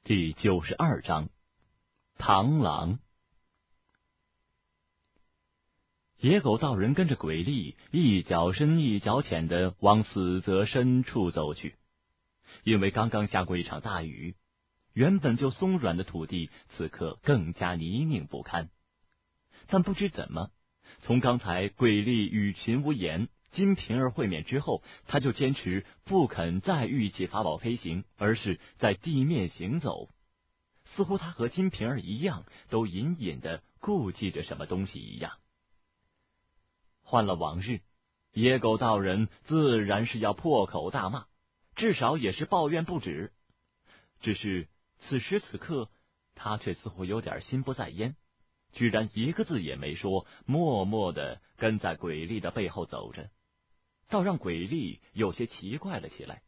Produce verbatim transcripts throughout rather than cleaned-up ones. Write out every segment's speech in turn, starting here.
第九十二章，螳螂。野狗道人跟着鬼力一脚深一脚浅的往死泽深处走去。因为刚刚下过一场大雨，原本就松软的土地此刻更加泥泞不堪。但不知怎么，从刚才鬼力与秦无言、金瓶儿会面之后，他就坚持不肯再御起法宝飞行，而是在地面行走。似乎他和金瓶儿一样，都隐隐的顾忌着什么东西一样。换了往日，野狗道人自然是要破口大骂，至少也是抱怨不止。只是此时此刻，他却似乎有点心不在焉，居然一个字也没说，默默的跟在鬼力的背后走着，倒让鬼力有些奇怪了起来。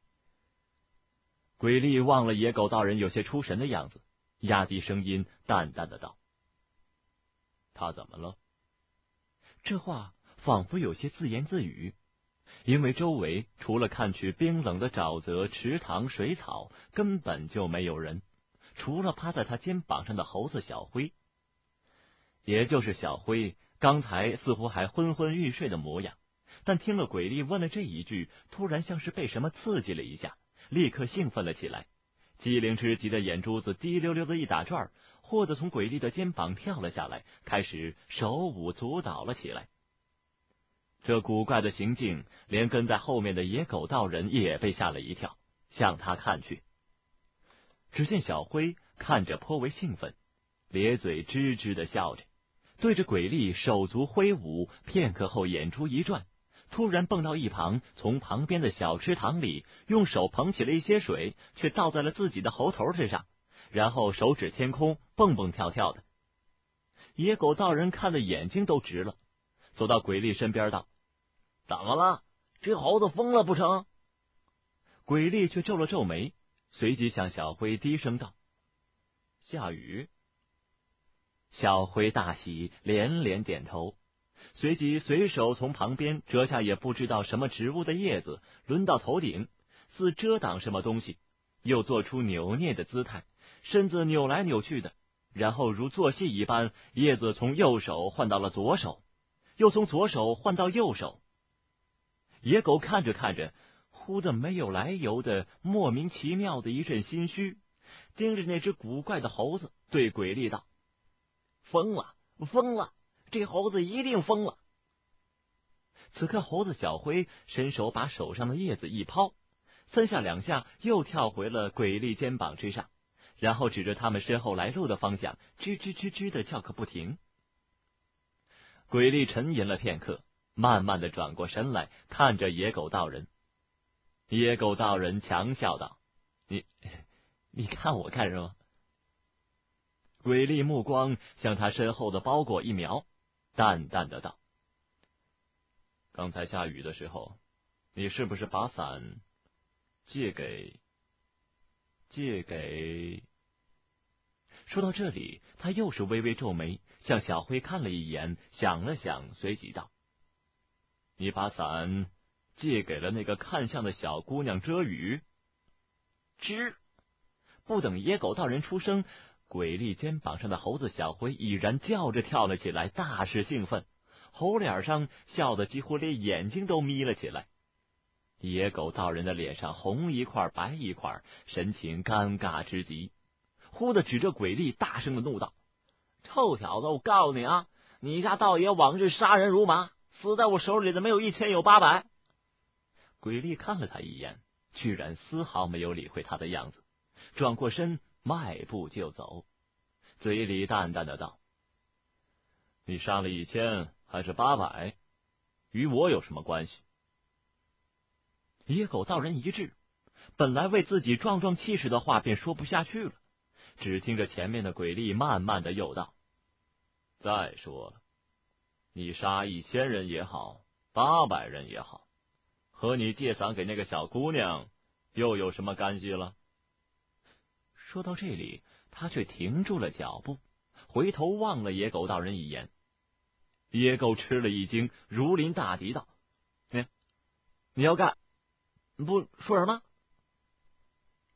鬼力望了野狗道人有些出神的样子，压低声音淡淡的道：“他怎么了？”这话仿佛有些自言自语，因为周围除了看去冰冷的沼泽、池塘、水草，根本就没有人，除了趴在他肩膀上的猴子小灰。也就是小灰刚才似乎还昏昏欲睡的模样，但听了鬼力问了这一句，突然像是被什么刺激了一下，立刻兴奋了起来，机灵之极的眼珠子滴溜溜的一打转，或者从鬼力的肩膀跳了下来，开始手舞足蹈了起来。这古怪的行径，连跟在后面的野狗道人也被吓了一跳，向他看去。只见小灰看着颇为兴奋，咧嘴吱吱的笑着，对着鬼力手足挥舞，片刻后眼珠一转，突然蹦到一旁，从旁边的小池塘里用手捧起了一些水，却倒在了自己的猴头之上，然后手指天空，蹦蹦跳跳的。野狗道人看的眼睛都直了，走到鬼力身边道：“怎么了？这猴子疯了不成？”鬼力却皱了皱眉，随即向小灰低声道：“下雨。”小灰大喜，连连点头，随即随手从旁边折下也不知道什么植物的叶子，抡到头顶，似遮挡什么东西，又做出扭捏的姿态，身子扭来扭去的，然后如做戏一般，叶子从右手换到了左手，又从左手换到右手。野狗看着看着，忽的没有来由的莫名其妙的一阵心虚，盯着那只古怪的猴子，对鬼力道：“疯了，疯了，这猴子一定疯了。”此刻猴子小灰伸手把手上的叶子一抛，三下两下又跳回了鬼力肩膀之上，然后指着他们身后来路的方向，吱吱吱吱的叫个不停。鬼力沉吟了片刻，慢慢的转过身来，看着野狗道人。野狗道人强笑道：“你你看我干什么？”鬼力目光向他身后的包裹一瞄，淡淡的道：“刚才下雨的时候，你是不是把伞借给借给……”说到这里，他又是微微皱眉，向小灰看了一眼，想了想，随即道：“你把伞借给了那个看相的小姑娘遮雨？”吱！不等野狗道人出声，鬼力肩膀上的猴子小灰已然叫着跳了起来，大是兴奋，猴脸上笑得几乎连眼睛都眯了起来。野狗道人的脸上红一块白一块，神情尴尬之极，忽的指着鬼力大声的怒道：“臭小子，我告诉你啊，你家道爷往日杀人如麻，死在我手里的没有一千有八百。”鬼力看了他一眼，居然丝毫没有理会他的样子，转过身迈步就走，嘴里淡淡的道：“你杀了一千还是八百，与我有什么关系？”野狗道人一滞，本来为自己壮壮气势的话便说不下去了，只听着前面的鬼力慢慢的又道：“再说了，你杀一千人也好，八百人也好，和你借伞给那个小姑娘又有什么干系了？”说到这里，他却停住了脚步，回头望了野狗道人一眼。野狗吃了一惊，如临大敌道：“你你要干？不说什么？”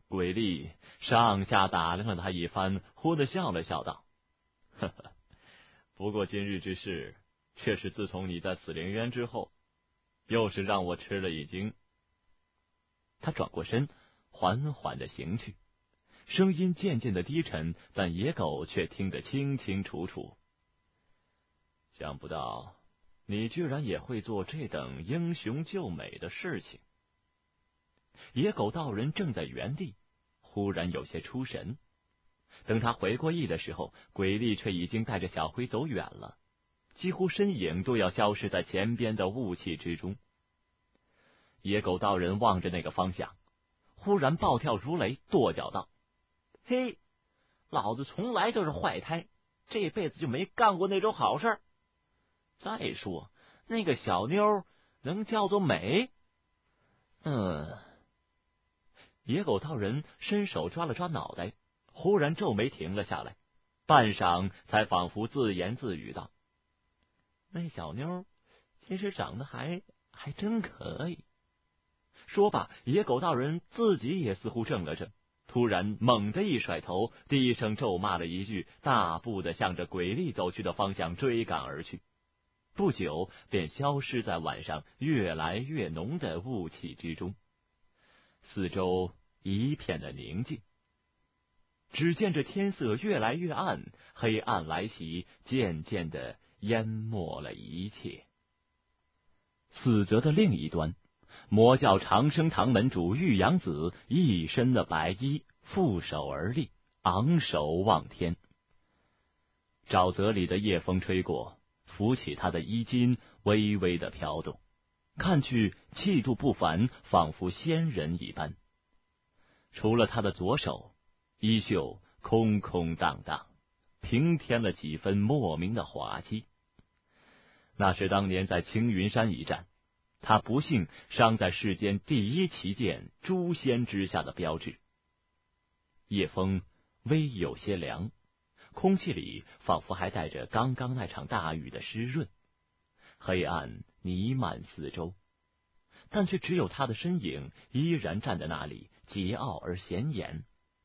鬼力上下打量了他一番，忽地笑了笑道：“呵呵，不过今日之事，却是自从你在死灵渊之后，又是让我吃了一惊。”他转过身，缓缓地行去，声音渐渐的低沉，但野狗却听得清清楚楚。想不到你居然也会做这等英雄救美的事情。野狗道人正在原地，忽然有些出神。等他回过意的时候，鬼力却已经带着小辉走远了，几乎身影都要消失在前边的雾气之中。野狗道人望着那个方向，忽然暴跳如雷，跺脚道：“嘿，老子从来就是坏胎，这辈子就没干过那种好事。再说那个小妞能叫做美？”嗯。野狗道人伸手抓了抓脑袋，忽然皱眉停了下来，半晌才仿佛自言自语道：“那小妞其实长得还还真可以。”说罢，野狗道人自己也似乎怔了怔，突然猛地一甩头，低声咒骂了一句，大步的向着鬼力走去的方向追赶而去。不久便消失在晚上越来越浓的雾气之中，四周一片的宁静。只见这天色越来越暗，黑暗来袭，渐渐的淹没了一切。死泽的另一端，魔教长生堂门主玉阳子一身的白衣，负手而立，昂首望天。沼泽里的夜风吹过，拂起他的衣襟，微微的飘动，看去气度不凡，仿佛仙人一般。除了他的左手，衣袖空空荡荡，平添了几分莫名的滑稽。那是当年在青云山一战，他不幸伤在世间第一奇剑诛仙之下的标志。夜风微有些凉，空气里仿佛还带着刚刚那场大雨的湿润，黑暗弥漫四周，但却只有他的身影依然站在那里，桀骜而显眼。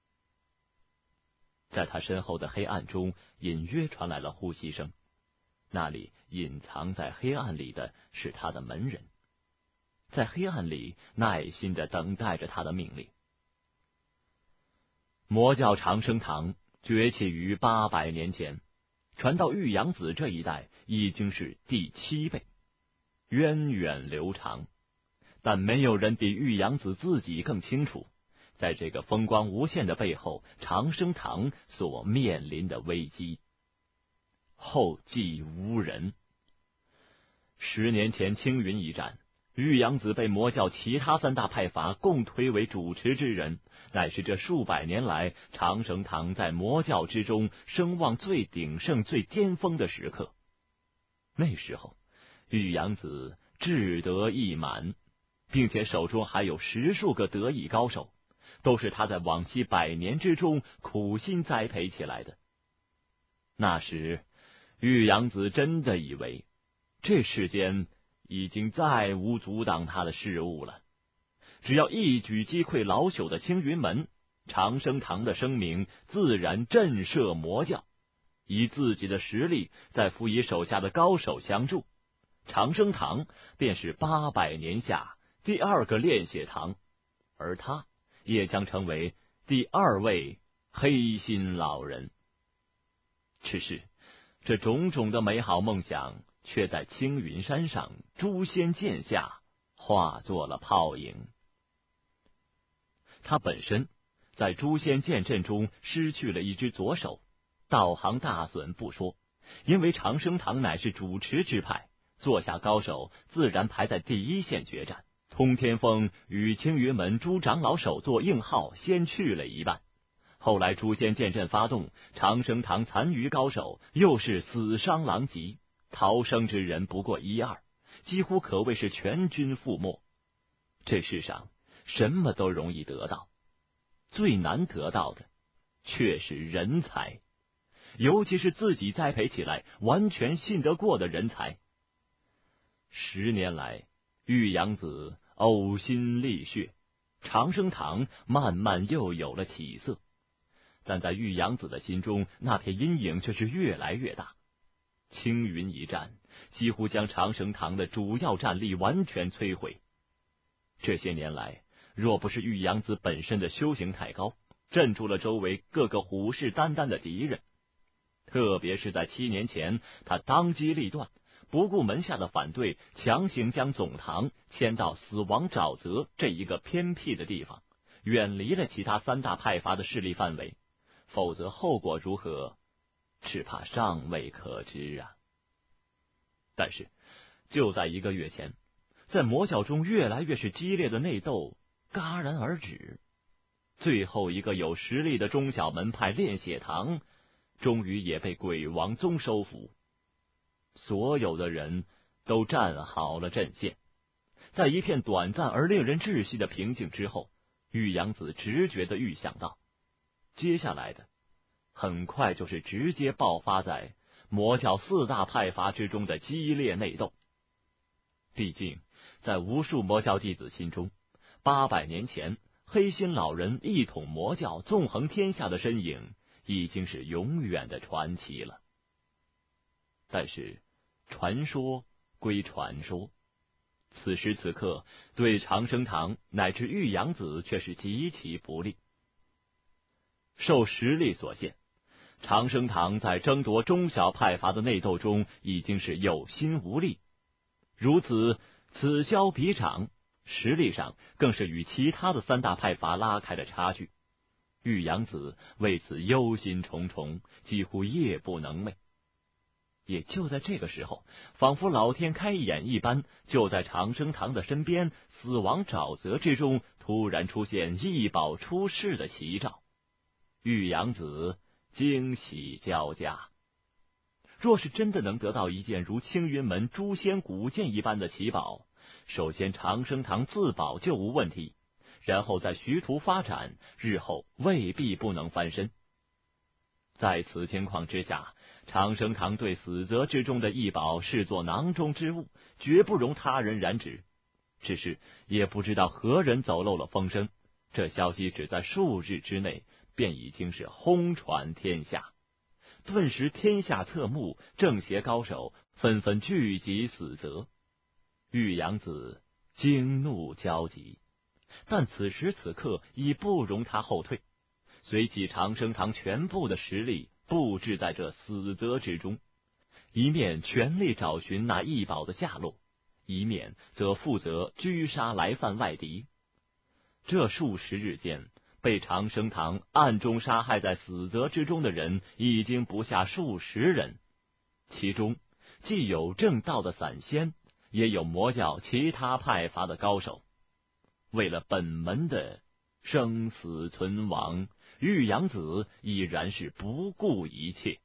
在他身后的黑暗中，隐约传来了呼吸声，那里隐藏在黑暗里的是他的门人，在黑暗里耐心的等待着他的命令。魔教长生堂崛起于八百年前，传到玉阳子这一代已经是第七辈，源远流长。但没有人比玉阳子自己更清楚，在这个风光无限的背后，长生堂所面临的危机。后继无人。十年前青云一战，玉阳子被魔教其他三大派阀共推为主持之人，乃是这数百年来长生堂在魔教之中声望最鼎盛、最巅峰的时刻。那时候，玉阳子志得意满，并且手中还有十数个得意高手，都是他在往昔百年之中苦心栽培起来的。那时，玉阳子真的以为这世间已经再无阻挡他的事物了，只要一举击溃老朽的青云门，长生堂的声名自然震慑魔教，以自己的实力再辅以手下的高手相助，长生堂便是八百年下第二个炼血堂，而他也将成为第二位黑心老人。只是这种种的美好梦想，却在青云山上诛仙剑下化作了泡影。他本身在诛仙剑阵中失去了一只左手，道行大损不说，因为长生堂乃是主持之派，座下高手自然排在第一线决战。通天锋与青云门朱长老首座硬号先去了一半，后来诛仙剑阵发动，长生堂残余高手又是死伤狼藉，逃生之人不过一二，几乎可谓是全军覆没。这世上什么都容易得到，最难得到的却是人才，尤其是自己栽培起来完全信得过的人才。十年来，玉阳子呕心沥血， 长生堂慢慢又有了起色。但在玉阳子的心中，那片阴影却是越来越大。青云一战几乎将长生堂的主要战力完全摧毁。这些年来，若不是玉阳子本身的修行太高，镇住了周围各个虎视眈眈的敌人，特别是在七年前，他当机立断，不顾门下的反对，强行将总堂迁到死亡沼泽这一个偏僻的地方，远离了其他三大派阀的势力范围，否则后果如何，只怕尚未可知啊。但是就在一个月前，在魔教中越来越是激烈的内斗戛然而止，最后一个有实力的中小门派炼血堂终于也被鬼王宗收服。所有的人都站好了阵线，在一片短暂而令人窒息的平静之后，玉阳子直觉地预想到，接下来的很快就是直接爆发在魔教四大派阀之中的激烈内斗。毕竟在无数魔教弟子心中，八百年前黑心老人一统魔教纵横天下的身影已经是永远的传奇了。但是传说归传说，此时此刻对长生堂乃至玉阳子却是极其不利。受实力所限，长生堂在争夺中小派阀的内斗中已经是有心无力，如此此消彼长，实力上更是与其他的三大派阀拉开了差距。玉阳子为此忧心忡忡，几乎夜不能寐。也就在这个时候，仿佛老天开眼一般，就在长生堂的身边死亡沼泽之中突然出现异宝出世的奇兆。玉阳子惊喜交加，若是真的能得到一件如青云门诛仙古剑一般的奇宝，首先长生堂自保就无问题，然后再徐图发展，日后未必不能翻身。在此情况之下，长生堂对死泽之中的异宝视作囊中之物，绝不容他人染指。只是也不知道何人走漏了风声，这消息只在数日之内便已经是轰传天下，顿时天下侧目，正邪高手纷纷聚集死泽。玉阳子惊怒交集，但此时此刻已不容他后退，随即长生堂全部的实力布置在这死泽之中，一面全力找寻那异宝的下落，一面则负责狙杀来犯外敌。这数十日间，被长生堂暗中杀害在死泽之中的人已经不下数十人，其中既有正道的散仙，也有魔教其他派阀的高手。为了本门的生死存亡，玉阳子已然是不顾一切。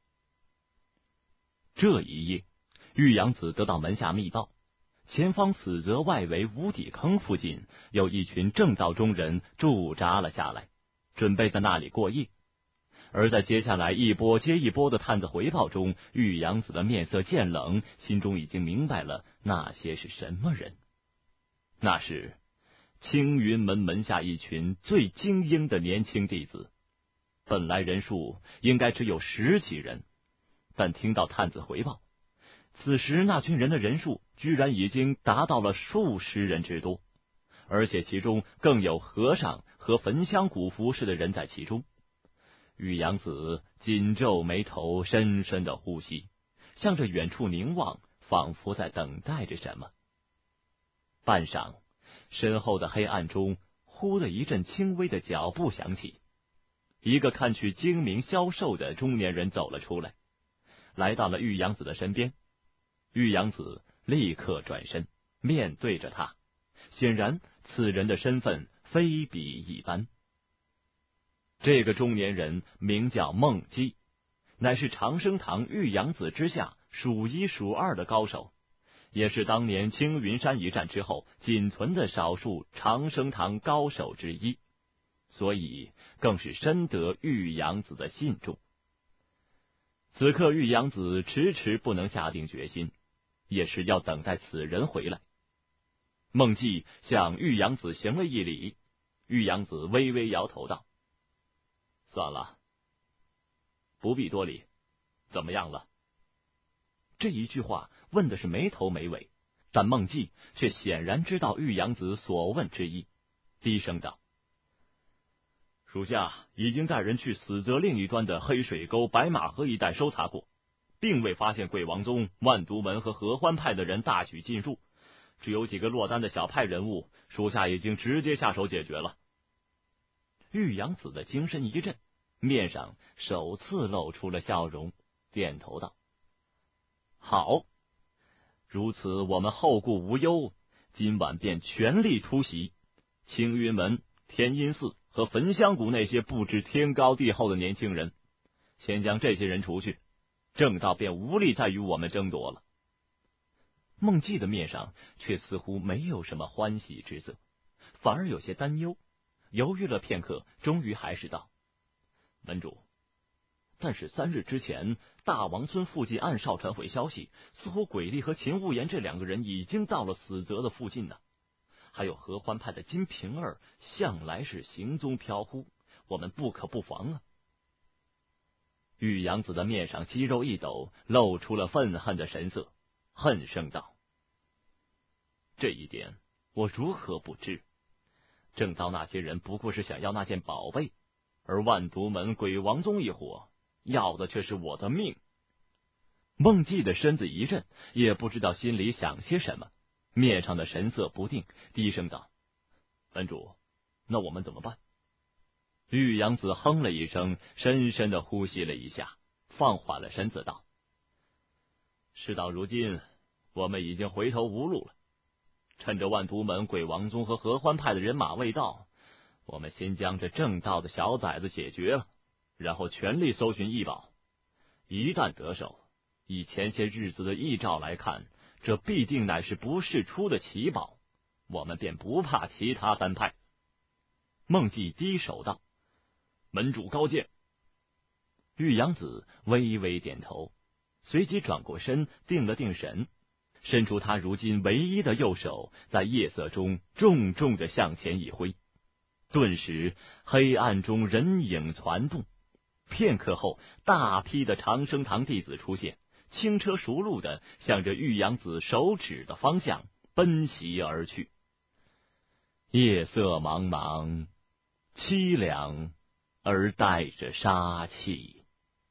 这一夜，玉阳子得到门下密报，前方死泽外围无底坑附近有一群正道中人驻扎了下来，准备在那里过夜。而在接下来一波接一波的探子回报中，玉阳子的面色渐冷，心中已经明白了那些是什么人。那是青云门门下一群最精英的年轻弟子，本来人数应该只有十几人，但听到探子回报，此时那群人的人数居然已经达到了数十人之多，而且其中更有和尚和焚香古服饰的人在其中。玉阳子紧皱眉头，深深的呼吸，向着远处凝望，仿佛在等待着什么。半晌，身后的黑暗中忽的一阵轻微的脚步响起，一个看去精明消瘦的中年人走了出来，来到了玉阳子的身边。玉阳子立刻转身面对着他，显然此人的身份非比一般。这个中年人名叫孟基，乃是长生堂玉阳子之下数一数二的高手，也是当年青云山一战之后仅存的少数长生堂高手之一，所以更是深得玉阳子的信重。此刻玉阳子迟迟不能下定决心，也是要等待此人回来。孟基向玉阳子行了一礼， 玉阳子微微摇头道：“算了，不必多礼，怎么样了？”这一句话问的是没头没尾，但孟季却显然知道玉阳子所问之意，低声道：“属下已经带人去死泽另一端的黑水沟、白马河一带搜查过，并未发现鬼王宗、万毒门和合欢派的人大举进入，只有几个落单的小派人物，属下已经直接下手解决了。”玉阳子的精神一振，面上首次露出了笑容，点头道：“好，如此我们后顾无忧，今晚便全力突袭青云门、天阴寺和焚香谷那些不知天高地厚的年轻人，先将这些人除去，正道便无力再与我们争夺了。”孟季的面上却似乎没有什么欢喜之色，反而有些担忧，犹豫了片刻，终于还是道：“门主，但是三日之前，大王村附近暗哨传回消息，似乎鬼力和秦无言这两个人已经到了死泽的附近呢。还有合欢派的金瓶儿，向来是行踪飘忽，我们不可不防啊。”玉阳子的面上肌肉一抖，露出了愤恨的神色，恨声道：“这一点我如何不知？正道那些人不过是想要那件宝贝，而万毒门、鬼王宗一伙要的却是我的命。”孟季的身子一震，也不知道心里想些什么，面上的神色不定，低声道：“门主，那我们怎么办？”玉阳子哼了一声，深深的呼吸了一下，放缓了身子道：“事到如今，我们已经回头无路了。趁着万毒门、鬼王宗和合欢派的人马未到，我们先将这正道的小崽子解决了，然后全力搜寻异宝。一旦得手，以前些日子的异兆来看，这必定乃是不世出的奇宝，我们便不怕其他三派。”孟季低首道：“门主高见。”玉阳子微微点头，随即转过身，定了定神，伸出他如今唯一的右手，在夜色中重重的向前一挥，顿时黑暗中人影攒动。片刻后，大批的长生堂弟子出现，轻车熟路的向着玉阳子手指的方向奔袭而去。夜色茫茫，凄凉而带着杀气。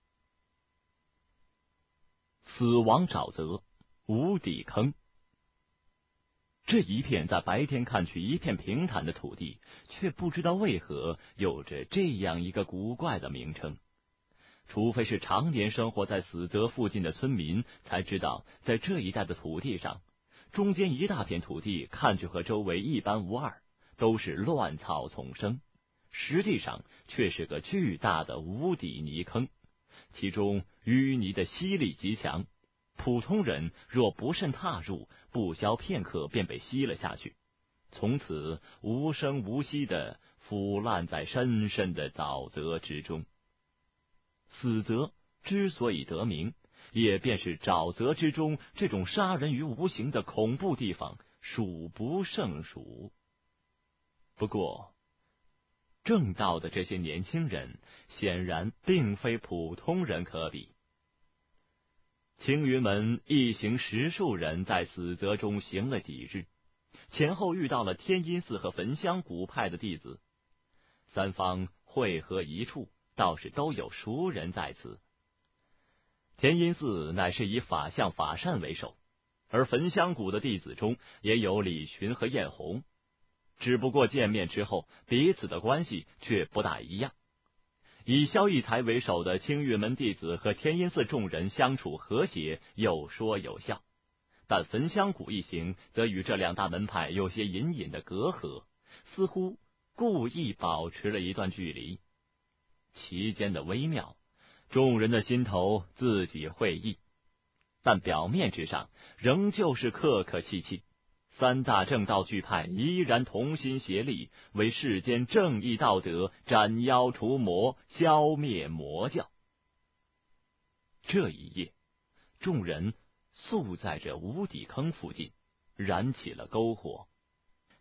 死亡沼泽，无底坑。这一片在白天看去一片平坦的土地，却不知道为何有着这样一个古怪的名称。除非是常年生活在死泽附近的村民，才知道在这一带的土地上，中间一大片土地看去和周围一般无二，都是乱草丛生，实际上却是个巨大的无底泥坑，其中淤泥的吸力极强，普通人若不慎踏入，不消片刻便被吸了下去，从此无声无息地腐烂在深深的沼泽之中。死泽之所以得名，也便是沼泽之中这种杀人于无形的恐怖地方数不胜数。不过正道的这些年轻人显然并非普通人可比。青云门一行十数人在死泽中行了几日，前后遇到了天阴寺和焚香谷派的弟子，三方汇合一处，倒是都有熟人在此。天阴寺乃是以法相法善为首，而焚香谷的弟子中也有李寻和燕红，只不过见面之后，彼此的关系却不大一样。以萧逸才为首的青云门弟子和天阴寺众人相处和谐，有说有笑，但焚香谷一行则与这两大门派有些隐隐的隔阂，似乎故意保持了一段距离。其间的微妙，众人的心头自己会意，但表面之上仍旧是客客气气。三大正道巨派依然同心协力，为世间正义道德斩妖除魔，消灭魔教。这一夜，众人宿在这无底坑附近，燃起了篝火，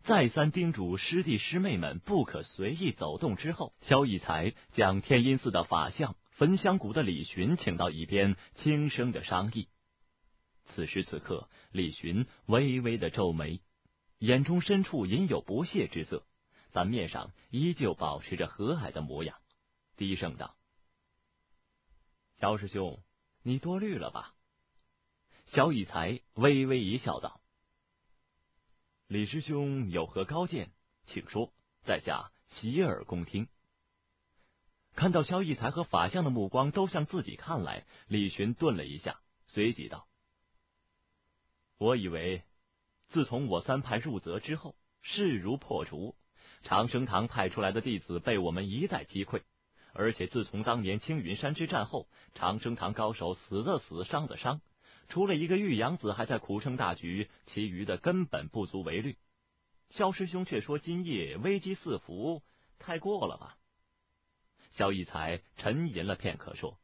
再三叮嘱师弟师妹们不可随意走动之后，萧逸才将天阴寺的法相、焚香谷的李寻请到一边，轻声的商议。此时此刻，李寻微微的皱眉，眼中深处隐有不屑之色，但面上依旧保持着和蔼的模样，低声道：“萧师兄，你多虑了吧？”萧逸才微微一笑道：“李师兄有何高见，请说，在下洗耳恭听。”看到萧逸才和法相的目光都向自己看来，李寻顿了一下，随即道：“我以为自从我三派入泽之后，势如破竹，长生堂派出来的弟子被我们一再击溃，而且自从当年青云山之战后，长生堂高手死的死，伤的伤，除了一个玉阳子还在苦撑大局，其余的根本不足为虑。萧师兄却说今夜危机四伏，太过了吧？”萧逸才沉吟了片刻，说：“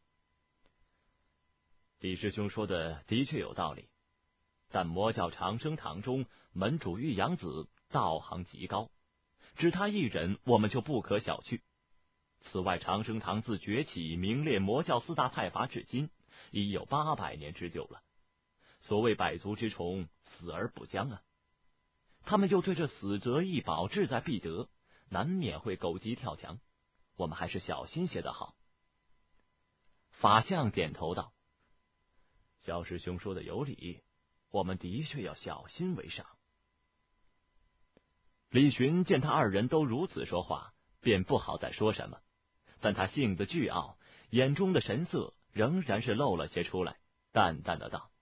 李师兄说的的确有道理，但魔教长生堂中门主玉阳子道行极高，只他一人，我们就不可小觑。此外，长生堂自崛起名列魔教四大派阀至今，已有八百年之久了。所谓百足之虫，死而不僵啊！他们又对这死则易保，志在必得，难免会狗急跳墙。我们还是小心些的好。”法相点头道：“萧师兄说的有理，我们的确要小心为上。”李寻见他二人都如此说话，便不好再说什么，但他性子倨傲，眼中的神色仍然是露了些出来，淡淡的道：“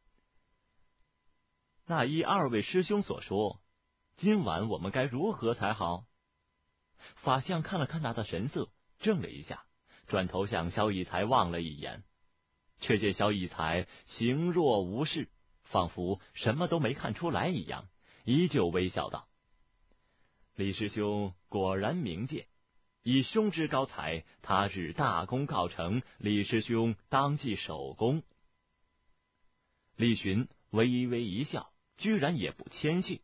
那依二位师兄所说，今晚我们该如何才好？”法相看了看他的神色，怔了一下，转头向萧逸才望了一眼，却见萧逸才形若无事，仿佛什么都没看出来一样，依旧微笑道：“李师兄果然明鉴，以兄之高才，他日大功告成，李师兄当记首功。”李寻微微一笑，居然也不谦逊。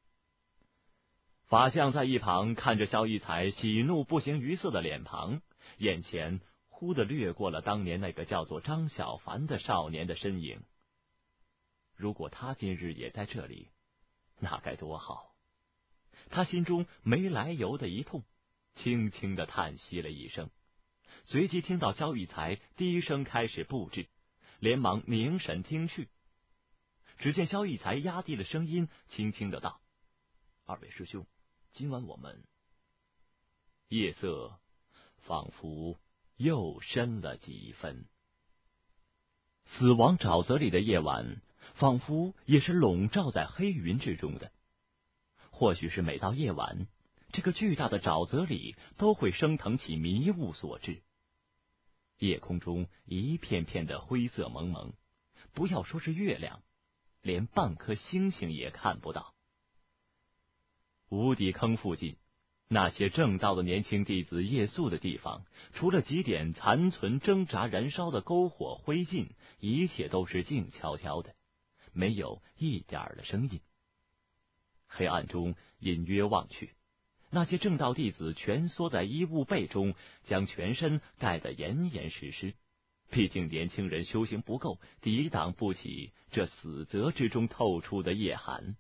法相在一旁看着萧逸才喜怒不形于色的脸庞，眼前忽地掠过了当年那个叫做张小凡的少年的身影。如果他今日也在这里，那该多好！他心中没来由的一痛，轻轻的叹息了一声，随即听到萧逸才低声开始布置，连忙凝神听去。只见萧逸才压低了声音，轻轻的道：“二位师兄，今晚我们……”夜色仿佛又深了几分。死亡沼泽里的夜晚，仿佛也是笼罩在黑云之中的。或许是每到夜晚，这个巨大的沼泽里都会升腾起迷雾所致。夜空中一片片的灰色蒙蒙，不要说是月亮，连半颗星星也看不到。无底坑附近，那些正道的年轻弟子夜宿的地方，除了几点残存挣扎燃烧的篝火灰烬，一切都是静悄悄的，没有一点的声音。黑暗中隐约望去，那些正道弟子蜷缩在衣物被中，将全身盖得严严实实。毕竟年轻人修行不够，抵挡不起这死泽之中透出的夜寒。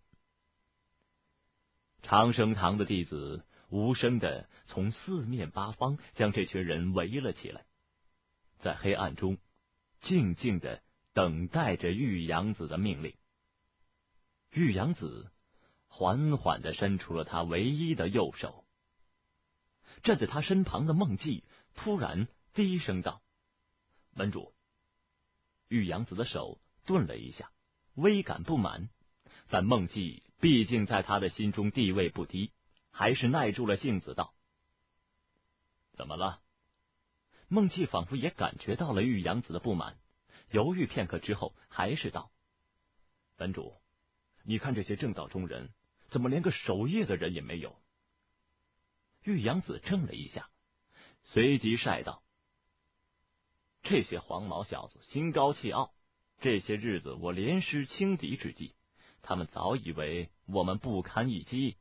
长生堂的弟子无声的从四面八方将这群人围了起来，在黑暗中静静的等待着玉阳子的命令。玉阳子缓缓的伸出了他唯一的右手。站在他身旁的孟寂突然低声道：“门主。”玉阳子的手顿了一下，微感不满，但孟寂毕竟在他的心中地位不低，还是耐住了性子道：“怎么了？”孟寂仿佛也感觉到了玉阳子的不满，犹豫片刻之后，还是道：“门主，你看这些正道中人，怎么连个守夜的人也没有？”玉阳子怔了一下，随即晒道：“这些黄毛小子心高气傲，这些日子我连施轻敌之计，他们早以为我们不堪一击，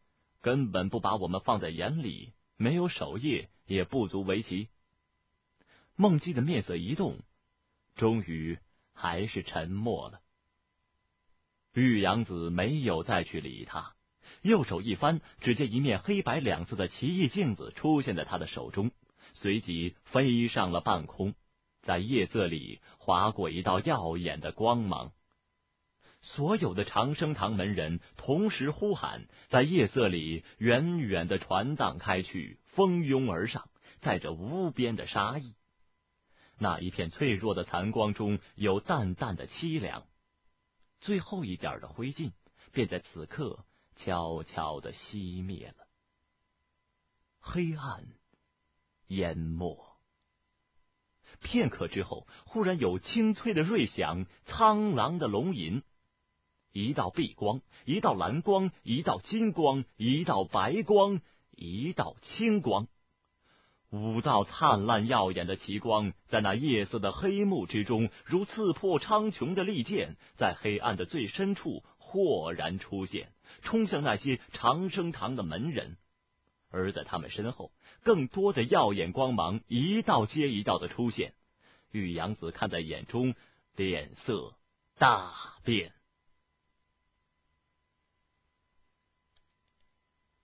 根本不把我们放在眼里，没有守夜也不足为奇。孟姬的面色一动，终于还是沉默了。玉阳子没有再去理他，右手一翻，只见一面黑白两色的奇异镜子出现在他的手中，随即飞上了半空，在夜色里划过一道耀眼的光芒。所有的长生堂门人同时呼喊，在夜色里远远的传荡开去，蜂拥而上，载着无边的杀意。那一片脆弱的残光中有淡淡的凄凉，最后一点的灰烬便在此刻悄悄地熄灭了。黑暗淹没。片刻之后，忽然有清脆的瑞响，苍狼的龙吟。一道碧光，一道蓝光，一道金光，一道白光，一道青光，五道灿烂耀眼的奇光，在那夜色的黑幕之中，如刺破苍穹的利剑，在黑暗的最深处豁然出现，冲向那些长生堂的门人。而在他们身后，更多的耀眼光芒一道接一道的出现。玉阳子看在眼中，脸色大变。